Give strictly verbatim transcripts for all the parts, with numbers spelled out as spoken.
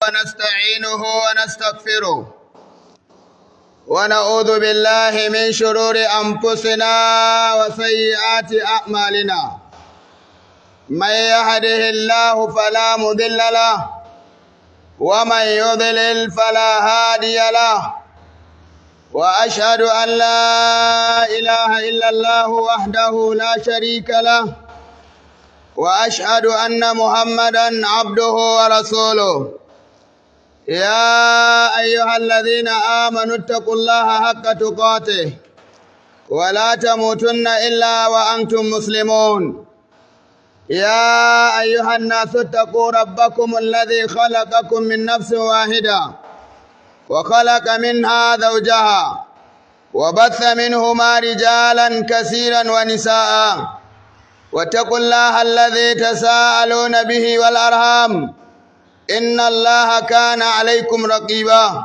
ونستعينه ونستغفره ونعوذ بالله من شرور أنفسنا وسيئات أعمالنا من يهده الله فلا مضل له ومن يضلل فلا هادي له وأشهد أن لا إله إلا الله وحده لا شريك له وأشهد أن محمدًا عبده ورسوله يا أيها الذين آمنوا اتقوا الله حق تقاته ولا تموتن إلا وأنتم مسلمون يا أيها الناس اتقوا ربكم الذي خلقكم من نفس واحدة وخلق منها زوجها وبث منهما رجالا كثيرا ونساء واتقوا الله الذي تساءلون به والأرحام إن الله كان عليكم رقيبا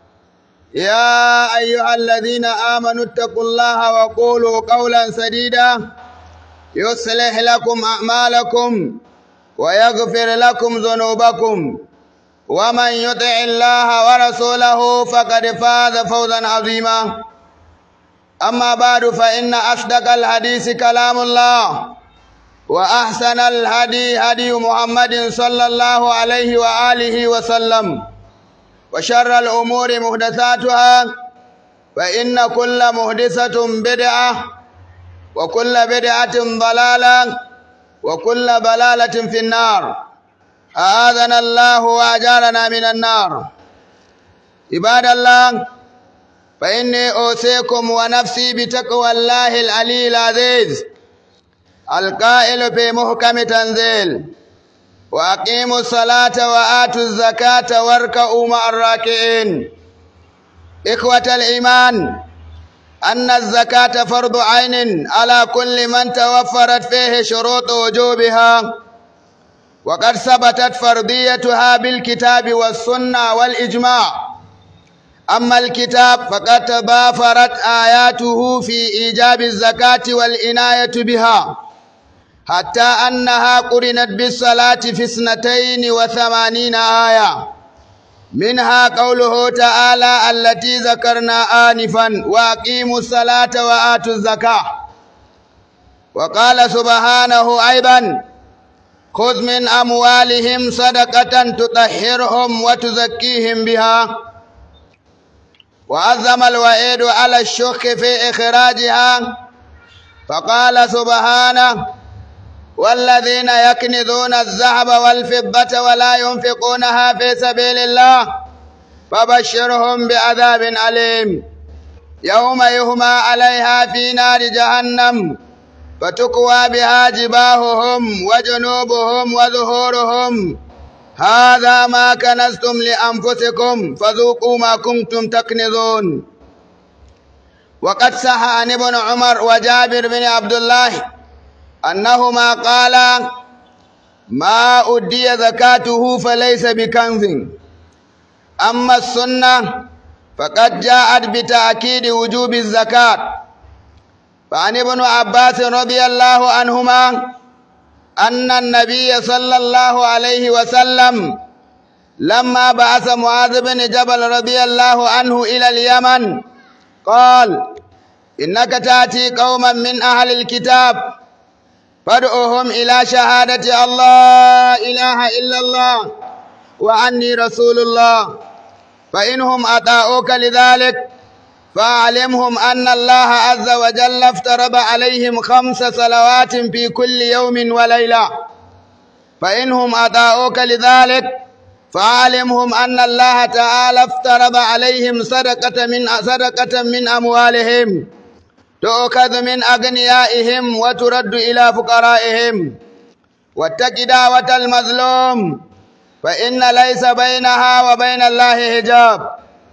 يا أيها الذين آمنوا اتقوا الله وقولوا قولا سديدا يصلح لكم أعمالكم ويغفر لكم ذنوبكم ومن يطع الله ورسوله فقد فاز فوزا عظيما أما بعد فإن أصدق الحديث كلام الله وأحسن الهدي هدي محمد صلى الله عليه وآله وسلم وشر الأمور محدثاتها فإن كل محدثة بدعة وكل بدعة ضلالة وكل ضلالة في النار أعاذنا الله وأجارنا من النار عباد الله فإني أوصيكم ونفسي بتقوى الله العلي العزيز القائل في محكم تنزيل وأقيموا الصلاة وآتوا الزكاة واركعوا مع الراكعين. إخوة الإيمان، أن الزكاة فرض عين على كل من توفرت فيه شروط وجوبها، وقد ثبتت فرضيتها بالكتاب والسنة والإجماع. أما الكتاب فقد تضافرت آياته في إيجاب الزكاة والعناية بها، حتى أنها قرنت بالصلاة في اثنتين وثمانين آية، منها قوله تعالى التي ذكرنا آنفا وأقيموا الصلاة وآتوا الزكاة. وقال سبحانه أيضا خذ من أموالهم صدقة تطهرهم وتزكيهم بها. وعظم الوعيد على الشح في إخراجها فقال سبحانه والذين يكنزون الذهب والفضة ولا ينفقونها في سبيل الله فبشرهم بعذاب أليم يوم يهمى عليها في نار جهنم فتكوى بها جباههم وجنوبهم وظهورهم هذا ما كنزتم لأنفسكم فذوقوا ما كنتم تكنزون. وقد صح عن ابن عمر وجابر بن عبد الله أنهما قالا ما أدي زكاته فليس بكنز. أما السنة فقد جاءت بتأكيد وجوب الزكاة. فعن ابن عباس رضي الله عنهما أن النبي صلى الله عليه وسلم لما بعث معاذ بن جبل رضي الله عنه إلى اليمن قال إنك تأتي قوما من أهل الكتاب فادعوهم إلى شهادة الله إله إلا الله وأني رسول الله، فإنهم أطاعوك لذلك فأعلمهم أن الله عز وجل افترض عليهم خمس صلوات في كل يوم وليلة، فإنهم أطاعوك لذلك فأعلمهم أن الله تعالى افترض عليهم صدقة من صدقة من أموالهم تؤخذ من أغنيائهم وترد إلى فقرائهم. واتق دعوة المظلوم فإن ليس بينها وبين الله حجاب.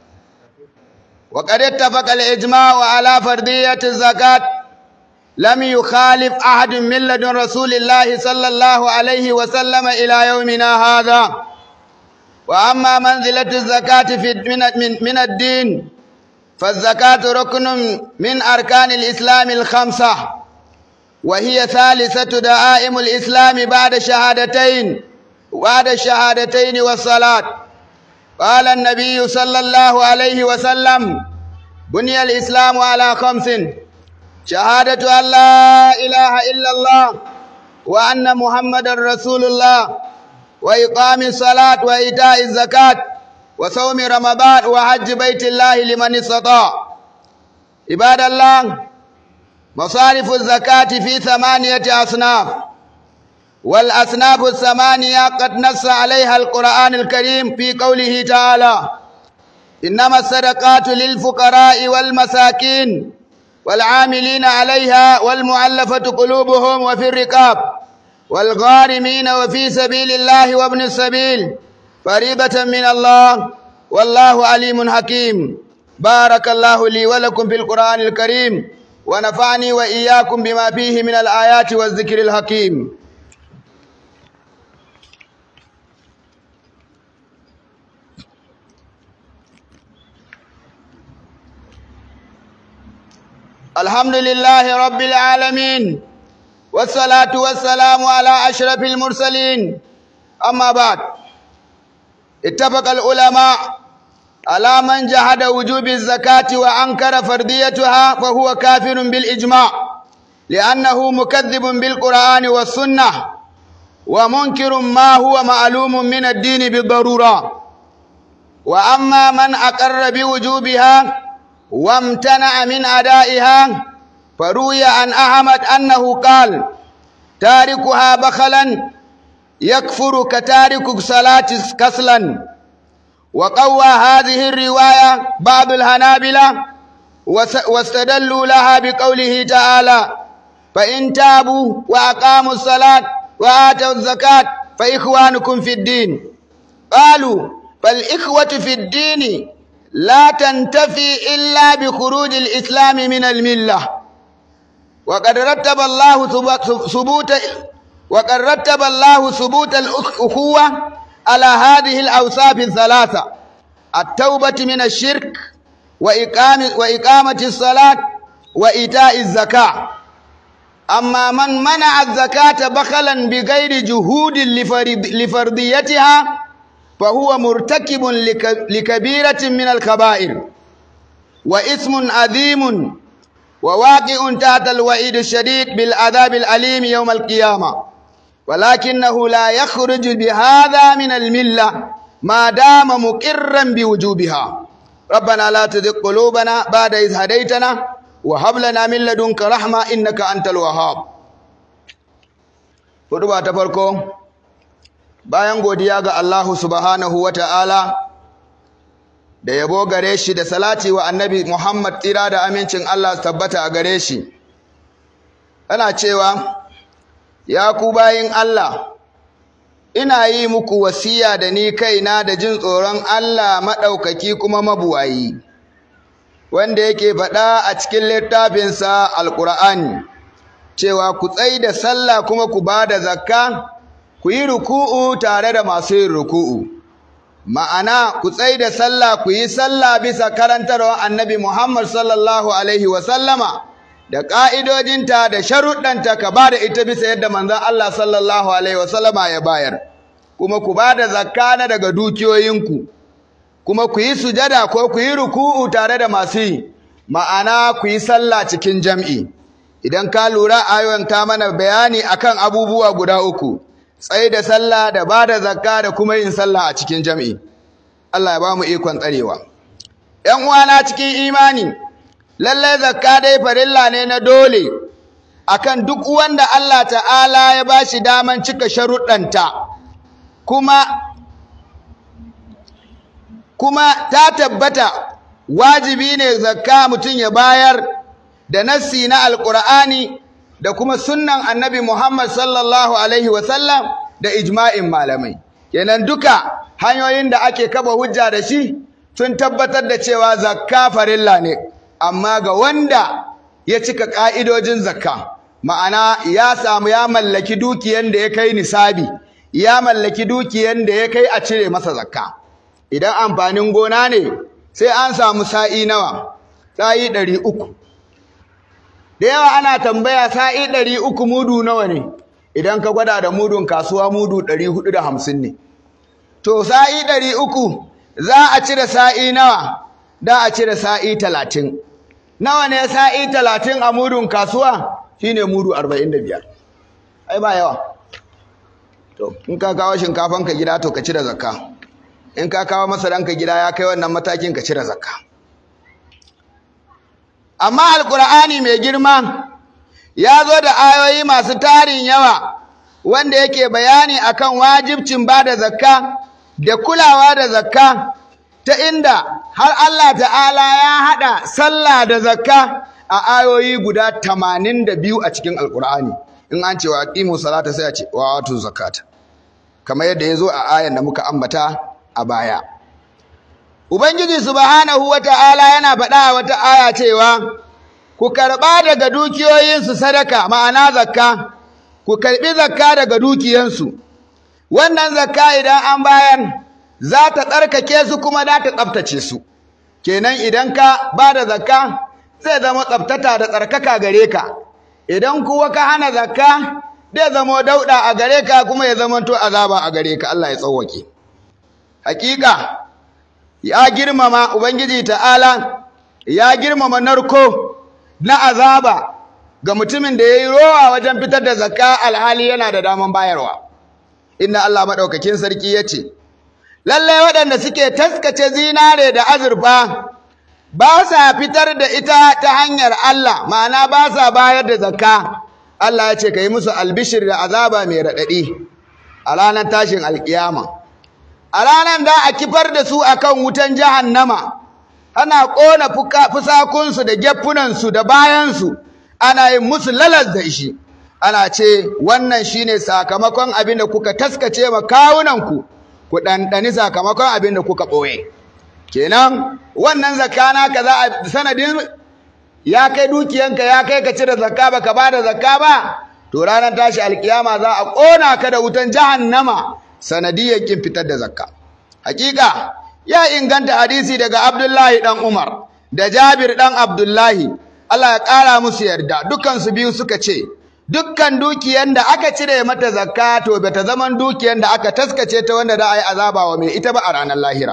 وقد اتفق الإجماع على فرضية الزكاة، لم يخالف أحد من لدن رسول الله صلى الله عليه وسلم إلى يومنا هذا. وأما منزلة الزكاة في من الدين فالزكاة ركن من أركان الإسلام الخمسة، وهي ثالثة دعائم الإسلام بعد شهادتين بعد الشهادتين والصلاة. قال النبي صلى الله عليه وسلم بني الإسلام على خمس: شهادة أن لا إله إلا الله وأن محمدا رسول الله، وإقام الصلاة وإيتاء الزكاة وصوم رمضان وحج بيت الله لمن استطاع. عباد الله، مصارف الزكاة في ثمانية أصناف، والأصناف الثمانية قد نص عليها القرآن الكريم في قوله تعالى: إنما الصدقات للفقراء والمساكين والعاملين عليها والمؤلفة قلوبهم وفي الرقاب والغارمين وفي سبيل الله وابن السبيل فريضة من الله والله عليم حكيم. بارك الله لي ولكم في القرآن الكريم، ونفعني وإياكم بما فيه من الآيات والذكر الحكيم. الحمد لله رب العالمين، والصلاة والسلام على أشرف المرسلين. أما بعد، اتفق العلماء على من جحد وجوب الزكاة وأنكر فرضيتها فهو كافر بالإجماع، لأنه مكذب بالقرآن والسنة ومنكر ما هو معلوم من الدين بالضرورة. وأما من أقر بوجوبها وامتنع من أدائها فروي عن أحمد أنه قال: تاركها بخلا يكفر كتارك الصلاة كسلا. وقوى هذه الرواية بعض الحنابلة واستدلوا لها بقوله تعالى: فإن تابوا وأقاموا الصلاة وآتوا الزكاة فإخوانكم في الدين. قالوا: فالإخوة في الدين لا تنتفي إلا بخروج الإسلام من الملة. وقد رتب الله ثبوت وقد رتب الله ثبوت الأخوة على هذه الأوصاف الثلاثة: التوبة من الشرك، وإقامة وإقامة الصلاة، وإيتاء الزكاة. أما من منع الزكاة بخلا بغير جهود لفرضيتها فهو مرتكب لكبيرة من الكبائر وإثم عظيم وواقع تحت الوعيد الشديد بالعذاب الأليم يوم القيامة، ولكنه لا يخرج بهذا من الملة ما دام مقرا بوجوبها. ربنا لا تزغ قلوبنا بعد إذ هديتنا وهب لنا من لدنك رحمة إنك أنت الوهاب. Hutuba ta farko, bayan godiya ga Allah subhanahu wa ta'ala da yabo gare shi da salati wa annabi Muhammad tsira da amincin Allah tabbata a gare shi, ana cewa: ya ku bayin Allah, ina yi muku wasiya da ni kaina da jin tsoron Allah maɗaukaki kuma mabuwayi, wanda yake faɗa a cikin littafinsa Alƙur'ani cewa ku tsai da sallah kuma ku ba da zakka, ku yi ruku'u tare da masu yin ruku'u. Ma'ana, ku tsai da sallah, ku yi sallah bisa karantarwar annabi Muhammad sallallahu alaihi wasallama da ƙa'idodinta da sharuɗanta, ka ba da ita bisa yadda manzon Allah sallallahu alaihi wasallama ya bayar. Kuma ku ba da zakka na daga dukiyoyinku, kuma ku yi sujada ko ku yi ruku'u tare da masu yi, ma'ana ku yi sallah cikin jam'i. Idan ka lura, ayoyin ta mana bayani akan abubuwa guda uku: tsaye da sallah, da ba da zakka, da kuma yin sallah a cikin jam'i. Allah ya ba mu ikon tsarewa. ‘Yan uwana cikin imani, lallai zakka dai farilla ne na dole akan duk wanda Allah ta'ala ya ba shi daman cika sharuɗanta, kuma kuma ta tabbata wajibi ne zakka mutum ya bayar da nassi na Alƙur'ani da kuma sunnan annabi Muhammad sallallahu alaihi wasallam da ijma'in malamai. Kenan duka hanyoyin da ake kafa hujja da shi sun tabbatar da cewa zakka farilla ne, amma ga wanda ya cika ƙa'idojin zakka, ma'ana ya samu ya mallaki dukiyan da ya kai nisabi, ya mallaki dukiyan da ya kai a cire masa zakka. Idan amfanin gona ne sai an samu sa'i nawa? Sa'i ɗari uku. Da yawa ana tambaya sa'i ɗari uku mudu nawa ne? Idan ka gwada da mudun kasuwa mudu ɗari huɗu da hamsin ne. To sa'i ɗari uku za a cire sa'i nawa da a cire sa'i talatin. Nawa ne sa'i talatin a mudun kasuwa? Shine mudu arba'in da biyar. Ai ba yawa. To in ka kawo shinkafan ka gida to ka cire zakka. In ka kawo masaran ka gida ya kai wannan matakin ka cire zakka. Amma alqur'ani mai girma ya zo da ayoyi masu tarin yawa wanda yake bayani akan wajibcin bada zakka da kulawa da zakka, ta inda har Allah ta'ala ya hada sallah da zakka a ayoyi guda tamanin da biyu a cikin alqur'ani. In an ce wa aqimu salata sai a ce wa atu zakata, kamar yadda ya zo a ayan da muka ambata a baya. Ubangiji subhanahu wata'ala yana faɗa a wata aya cewa ku karɓa daga dukiyoyinsu sadaka, ma'ana zakka, ku karɓi zakka daga dukiyansu. Wannan zakka idan an bayar za ta tsarkake su kuma za ta tsaftace su. Kenan idan ka ba da zakka zai zama tsaftata da tsarkaka gare ka. Idan kuwa ka hana zakka zai zama dauɗa a gare ka kuma ya zama to azaba a gare ka. Allah ya tsawwake. Hakika ya girmama Ubangiji ta'ala, ya girmama narko na azaba ga mutumin da ya yi rowa wajen fitar da zakka alhali yana da daman bayarwa. Inda Allah maɗaukakin sarki ya ce, lallai waɗanda suke taskace zinare da azurfa ba sa fitar da ita ta hanyar Allah, ma'ana ba sa bayar da zakka. Allah ya ce ka yi musu albishir da azaba mai raɗaɗi a ranar tashin alƙiyama. A ranar da a kifar da su akan wutan jahannama, ana ƙona fusakunsu da geffunansu da bayansu, ana yin musu lalas da shi. Ana ce wannan shine sakamakon abin da kuka taskace ma kawunanku, ku ɗanɗani sakamakon abin da kuka ɓoye. Kenan wannan zakka naka za a sanadin ya kai dukiyanka ya kai ka cire zakka ba ka ba da zakka ba, to ranar tashi alkiyama za a ƙona ka da wutan jahannama sanadiyar kin fitar da zakka. Hakika ya inganta hadisi daga Abdullahi dan Umar da Jabir dan Abdullahi, Allah ya ƙara musu yarda, dukkan su biyu suka ce dukkan dukiyan da aka cire mata zakka to bata zaman dukiyan da aka taskace ta wanda da ai azaba wa mai ita ba a ranar lahira.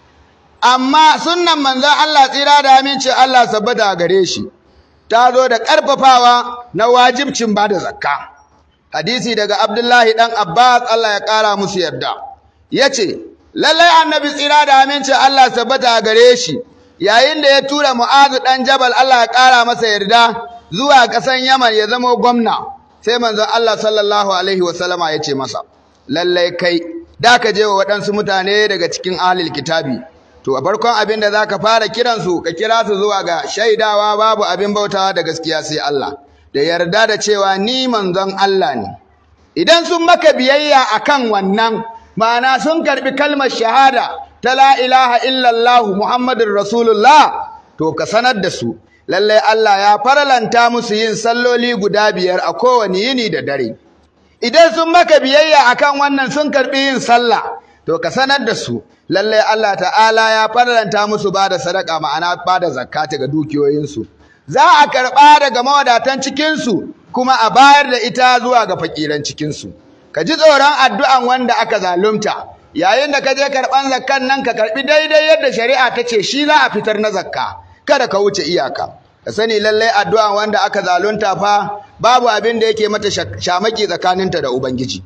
Amma sunnan manzon Allah tsira da aminci Allah sabbata gare shi ta zo da ƙarfafawa na wajibcin bada zakka. Hadisi daga Abdullahi dan Abbas, Allah ya ƙara musu yarda, yace lallai annabi tsira da aminci Allah sabbata gare shi yayin da ya tura Mu'adh dan Jabal, Allah ya ƙara masa yarda, zuwa ƙasan Yaman ya zama gwamna, sai manzon Allah sallallahu alaihi wasallama ya ce masa, lallai kai da ka je wa waɗansu mutane daga cikin ahlul kitabi, to a farkon abin da za ka fara kiransu ka kira su zuwa ga shaidawa babu abin bautawa da gaskiya sai Allah, da yarda da cewa ni manzon Allah ne. Idan sun maka biyayya akan wannan, ma'ana sun karɓi kalmar shahada ta la ilaha illallah Muhammadur Rasulullah, to ka sanar da su lallai Allah ya faralanta musu yin salloli guda biyar a kowane yini da dare. Idan sun maka biyayya akan wannan sun karɓi yin sallah, to ka sanar da su lallai Allah ta'ala ya faralanta musu ba da sadaka, ma'ana ba da zakata ga dukiyoyinsu. Za a karɓa daga mawadatan cikinsu kuma a bayar da ita zuwa ga fakiran cikinsu. Ka ji tsoron addu'an wanda aka zalunta, yayin da ka je karɓan zakkan nan ka karɓi daidai yadda shari'a ta ce shi za a fitar na zakka, kada ka wuce iyaka. Ka sani lallai addu'an wanda aka zalunta fa babu abin da yake mata shamaki tsakaninta da Ubangiji.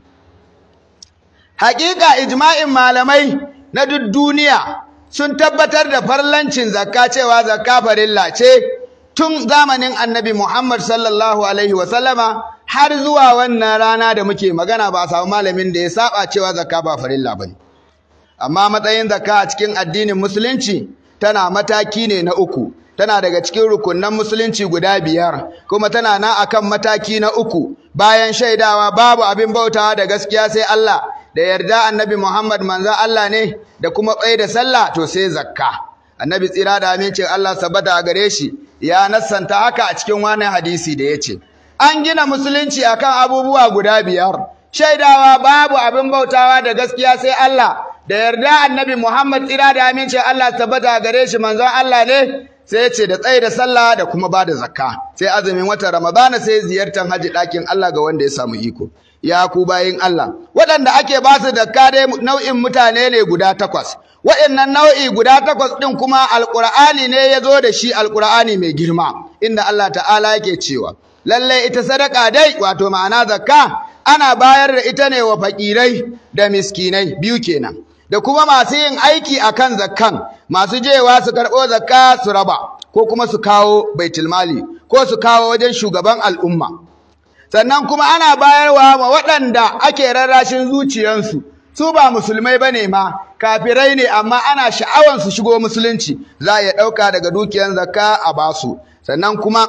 Hakika ijma'in malamai na duk duniya sun tabbatar da farlancin zakka, cewa zakka farilla ce tun zamanin Annabi Muhammad sallallahu alaihi wasallama har zuwa wannan rana da muke magana ba a samu malamin da ya saba cewa zakka ba farilla bane. Amma matsayin zakka a cikin addinin musulunci tana mataki ne na uku, tana daga cikin rukunan musulunci guda biyar, kuma tana nan akan mataki na uku bayan shaidawa babu abin bautawa da gaskiya sai Allah, da yarda Annabi Muhammad manzon Allah ne, da kuma tsaye da sallah, to sai zakka. Annabi tsira da amincin Allah sabbata a gare shi ya nassanta haka a cikin wani hadisi da yace an gina musulunci akan abubuwa guda biyar: shaidawa babu abin bautawa da gaskiya sai Allah, da yarda Annabi Muhammad tsira da amincin Allah sabbata a gare shi manzon Allah ne, sai ya ce da tsaye da sallah da kuma ba da zakka, sai azumin watan Ramadana, sai ziyartar haji ɗakin Allah ga wanda ya samu iko. Ya ku bayin Allah, waɗanda ake ba su zakka dai nau'in mutane ne guda takwas, waɗannan nau'i guda takwas ɗin kuma alƙur'ani ne ya zo da shi, alƙur'ani mai girma, inda Allah ta'ala yake cewa lallai ita sadaka dai wato ma'ana zakka ana bayar da ita ne wa fakirai da miskinai biyu kenan, da kuma masu yin aiki akan zakkan, masu jewa su karɓo zakka su raba ko kuma su kawo baitulmali ko su kawo wajen shugaban al'umma. Sannan kuma ana bayarwa wa waɗanda ake rarrashin zuciyansu, su ba musulmai bane ma, kafirai ne amma ana sha'awan su shigo musulunci, za a iya ɗauka daga dukiyan zakka a basu. Sannan kuma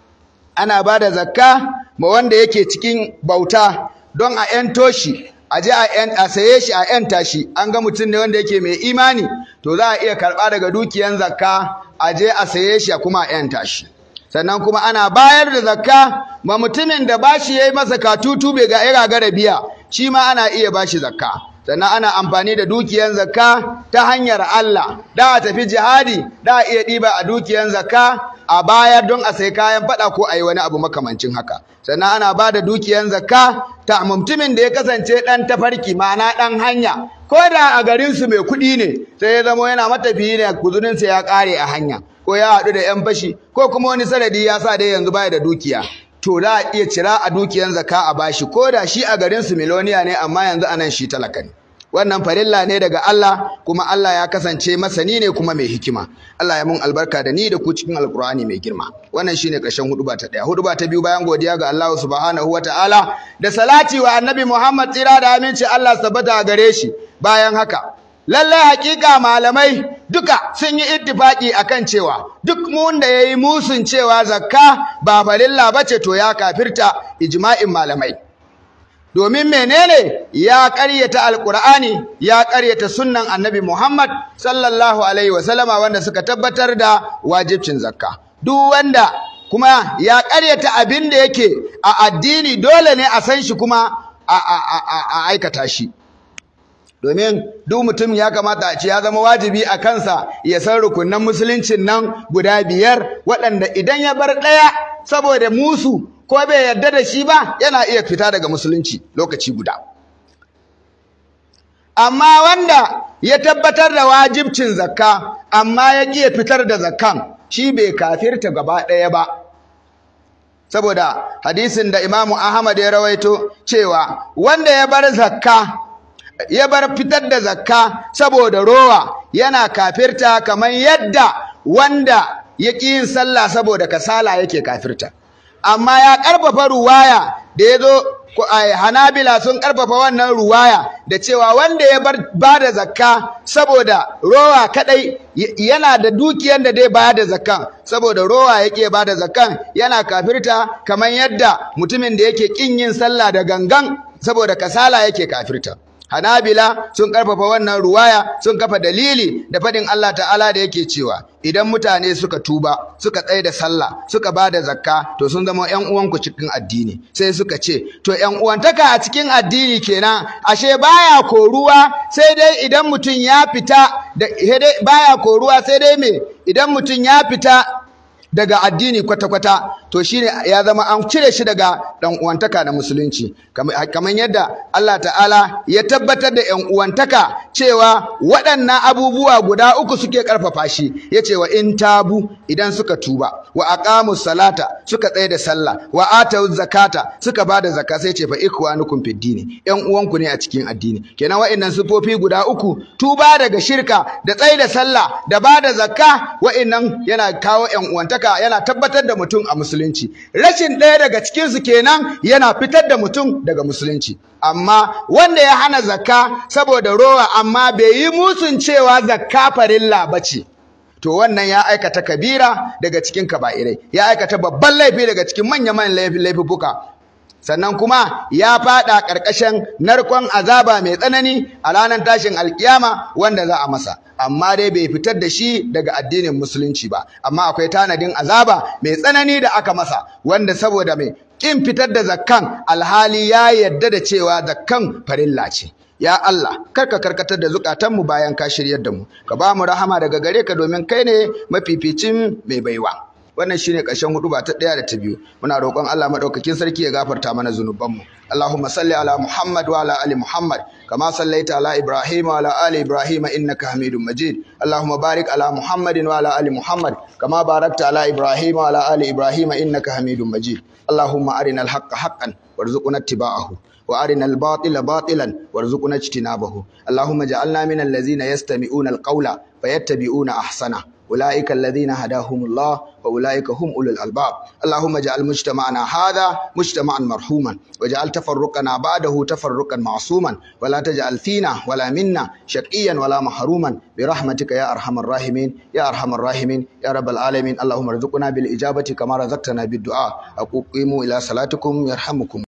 ana ba da zakka ma wanda yake cikin bauta don a ‘yanto shi, a je a saye shi a ‘yanta shi, an ga mutum ne wanda yake mai imani, to za a iya karɓa daga dukiyan zakka a je a saye shi a kuma a ‘yanta shi. Sannan kuma ana bayar da zakka ma mutumin da bashi yayi masa katutu bai ga ya gagara biya, shi ma ana iya bashi zakka. Sannan ana amfani da dukiyan zakka ta hanyar Allah, da a tafi jihadi, da a iya ɗiba a dukiyan zakka a bayar don a sai kayan faɗa ko a yi wani abu makamancin haka. Sannan ana ba da dukiyan zakka ta mutumin da ya kasance ɗan tafarki, ma'ana ɗan hanya, ko da a garinsu mai kuɗi ne, sai ya zama yana matafiyi ne, guzurinsa ya ƙare a hanya, ko ya haɗu da ‘yan fashi, ko kuma wani sanadi ya sa dai yanzu baya da dukiya, to za a iya cira a dukiyan zakka a bashi, ko da shi a garinsu miloniya ne amma yanzu anan shi talaka ne. Wannan farilla ne daga Allah, kuma Allah ya kasance masani ne kuma mai hikima. Allah ya mun albarka da ni da ku cikin alkur'ani mai girma. Wannan shine ƙarshen huduba ta ɗaya. Huduba ta biyu, bayan godiya ga Allah subhanahu wataala da salati wa annabi Muhammad tsira da aminci Allah tabbata gare shi. Bayan haka, lallai hakika malamai duka sun yi ittifaki akan cewa duk mun da yayi musun cewa zakka ba farilla bace to ya kafirta, ijma'in malamai. Domin menene? Ya ƙaryata alƙur'ani, ya ƙaryata sunnan annabi Muhammad sallallahu alaihi wasallama wanda suka tabbatar da wajibcin zakka. Duk wanda kuma ya ƙaryata abin da yake a addini dole ne a san shi kuma a aikata shi. Domin duk mutum ya kamata a ce ya zama wajibi a kansa ya san rukunan musuluncin nan guda biyar, waɗanda idan ya bar ɗaya saboda musu ko bai yarda da shi ba yana iya fita daga musulunci lokaci guda. Amma wanda ya tabbatar da wajibcin zakka amma ya ƙi fitar da zakkan, shi bai kafirta gaba ɗaya ba. Saboda hadisin da Imam Ahmad ya rawaito cewa wanda ya bar zakka ya bar fitar da zakka saboda rowa yana kafirta kamar yadda wanda ya ƙi yin sallah saboda kasala yake kafirta. Amma ya ƙarfafa ruwaya da ya zo, Hanabila sun ƙarfafa wannan ruwaya da cewa wanda ya bar ba da zakka saboda rowa kaɗai yana da dukiyar da dai ba da zakkan, saboda rowa yake ba da zakkan yana kafirta kamar yadda mutumin da yake ƙin yin sallah da gangan saboda kasala yake kafirta. Hanabila sun ƙarfafa wannan ruwaya, sun kafa dalili da faɗin Allah ta'ala da yake cewa idan mutane suka tuba, suka tsaye da sallah, suka ba da zakka, to sun zama ƴan uwanku cikin addini. Sai suka ce, to ƴan uwantaka a cikin addini kenan, ashe baya koruwa sai dai idan mutum ya fita da baya koruwa sai dai me idan mutum ya fita daga addini kwata-kwata, to shine ya zama an cire shi daga dan uwantaka na musulunci. Kamar yadda Allah ta'ala ya tabbatar da yan uwantaka cewa waɗannan abubuwa guda uku suke karfafa shi, yace wa in tabu, idan suka tuba, wa aqamus salata, suka tsaye da sallah, wa atawuz zakata, suka bada zakka, sai ce fa ikwanukum fid dini, yan uwanku ne a cikin addini. Kenan wa'annan sifofi guda uku, tuba daga shirka da tsaye da sallah da bada zakka, wa'annan yana kawo yan uwantaka, yana tabbatar da mutum a musulunci. Rashin ɗaya daga cikinsu kenan yana fitar da mutum daga musulunci. Amma wanda ya hana zakka saboda rowa amma bai yi musun cewa zakka farilla bace, to wannan ya aikata kabira daga cikin kaba'irai, ya aikata babban laifi daga cikin manya-manyan laifuka. Sannan kuma ya fada ƙarƙashin narkon azaba mai tsanani a ranar tashin alkiyama wanda za a masa, amma dai bai fitar da shi daga addinin musulunci ba. Amma akwai tanadin azaba mai tsanani da aka masa, wanda saboda mai kin fitar da zakkan alhali ya yadda da cewa zakkan farilla ce. Ya Allah, karka karkatar da zukatanmu bayan ka shiryar da mu, ka ba mu rahama daga gare ka, domin kai ne mafificin mai baiwa. wannan shine ƙarshen huduba ta ɗaya da ta biyu. Muna roƙon Allah madaukakin sarki ya gafarta mana zunubanmu. Allahumma salli ala Muhammad wa ala ali Muhammad kama sallaita ala Ibrahim wa ala ali Ibrahim innaka Hamidum Majid. Allahumma barik ala Muhammadin wa ala ali Muhammad kama barakta ala Ibrahim wa ala ali Ibrahim innaka Hamidum Majid. Allahumma arinal haqqa haqqan warzuqna ittiba'ahu وأرنا الباطل باطلا وارزقنا اجتنابه اللهم اجعلنا من الذين يستمعون القول فيتبعون أحسنه أولئك الذين هداهم الله وأولئك هم أولو الألباب اللهم اجعل مجتمعنا هذا مجتمعا مرحوما واجعل تفرقنا بعده تفرقا معصوما ولا تجعل فينا ولا منا شقيا ولا محروما برحمتك يا أرحم الراحمين يا أرحم الراحمين يا رب العالمين اللهم ارزقنا بالإجابة كما رزقتنا بالدعاء أقوموا إلى صلاتكم يرحمكم